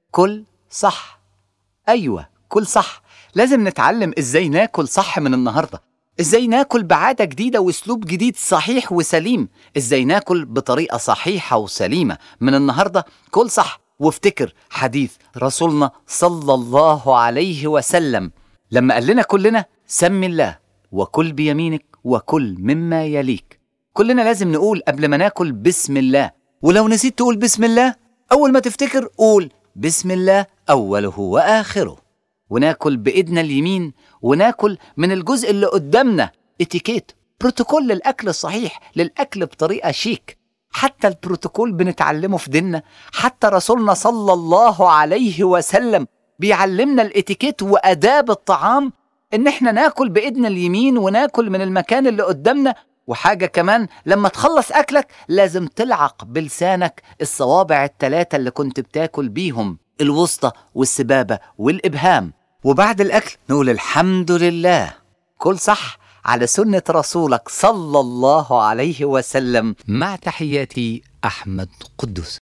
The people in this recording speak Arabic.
كل صح. أيوة، كل صح. لازم نتعلم إزاي ناكل صح من النهاردة، إزاي ناكل بعادة جديدة وأسلوب جديد صحيح وسليم، إزاي ناكل بطريقة صحيحة وسليمة من النهاردة. كل صح. وافتكر حديث رسولنا صلى الله عليه وسلم لما قال لنا كلنا: سم الله وكل بيمينك وكل مما يليك. كلنا لازم نقول قبل ما ناكل بسم الله، ولو نسيت تقول بسم الله أول ما تفتكر قول بسم الله أوله وآخره. وناكل بإيدنا اليمين، وناكل من الجزء اللي قدامنا. اتيكيت، بروتوكول للأكل الصحيح، للأكل بطريقة شيك. حتى البروتوكول بنتعلمه في ديننا، حتى رسولنا صلى الله عليه وسلم بيعلمنا الاتيكيت وآداب الطعام، إن احنا ناكل بإيدنا اليمين وناكل من المكان اللي قدامنا. وحاجة كمان، لما تخلص أكلك لازم تلعق بلسانك الصوابع الثلاثة اللي كنت بتاكل بيهم، الوسطى والسبابة والإبهام. وبعد الأكل نقول الحمد لله. كل صح على سنة رسولك صلى الله عليه وسلم. مع تحياتي أحمد قدوس.